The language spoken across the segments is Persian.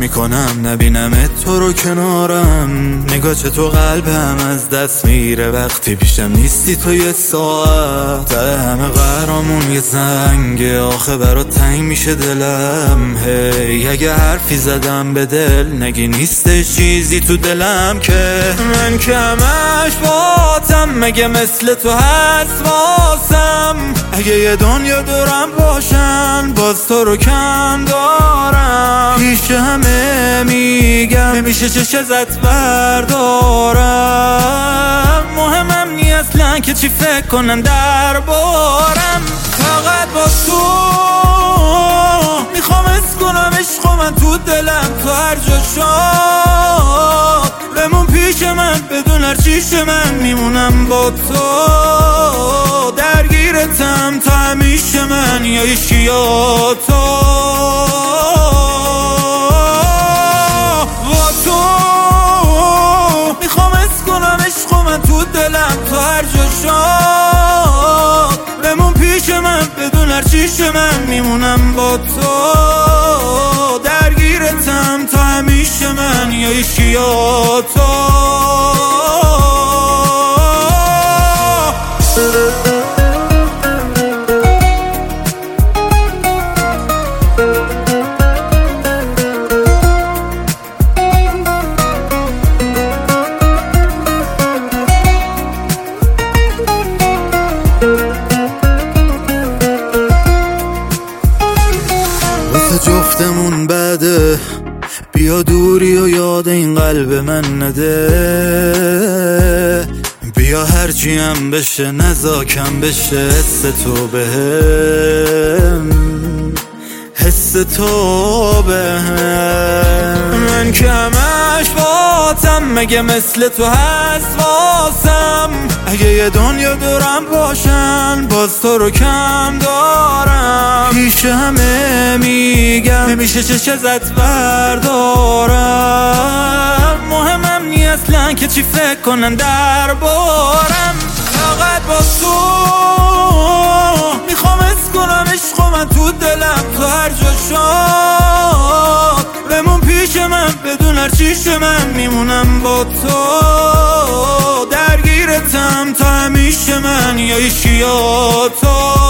میکنم نبینم تو رو کنارم. نگاه تو قلبم از دست میره وقتی پیشم نیستی تو یه ساعت. ته همه قهرامون یه زنگه آخه برات تنگ میشه دلم. هی اگه حرفی زدم به دل نگی نیستش چیزی تو دلم که من که همش باتم. مگه مثل تو هست واسم؟ اگه یه دنیا دورم باشن باز تو رو کم دارم. پیش همه میگم نمیشه چش زد بردارم. مهمم نی اصلا که چی فکر کنن دربارم. فقط با تو میخوام حس کنم عشق من تو دلم. تو هر جا شاد بمون پیش من بدون هر چیش من میمونم با تو. درگیرتم تا همیشه من یا عشق یا تو. با تو میخوام حس کنم عشق من تو دلم. تو هر جا شاد بمون پیش من بدون هر چیش من میمونم با تو. درگیرتم تا همیشه من یا عشق یا تو. جفتمون بده بیا دوری و یاد این قلب من نده. بیا هرچی هم بشه نزاکم بشه حس تو بهم. حس تو بهم. من که همش باتم. مگه مثل تو هست واسم؟ اگه یه دنیا دورم باشن باز تو رو کم دارم. پیش همه میگم نمیشه چش زد بردارم. مهمم نی اصلا که چی فکر کنن دربارم. فقط با تو میخوام حس کنم عشق من تو دلم. تو هر جا شاد بمون پیش من بدون هر چیش من میمونم با تو. درگیرتم تا همیشه من یا عشق یا تو.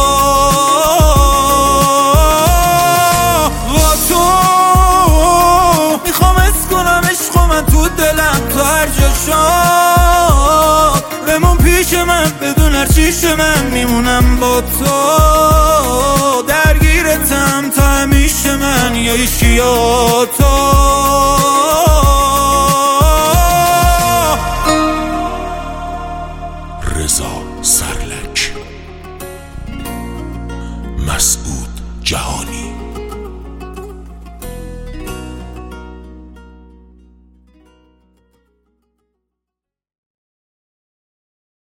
با تو میخوام حس کنم عشق من تو دلم. تو هر جا شاد بمون پیش من بدون هر چیش من میمونم با تو. درگیرتم تا همیشه من یا عشق یا تو. رضا سرلک، مسعود جهانی.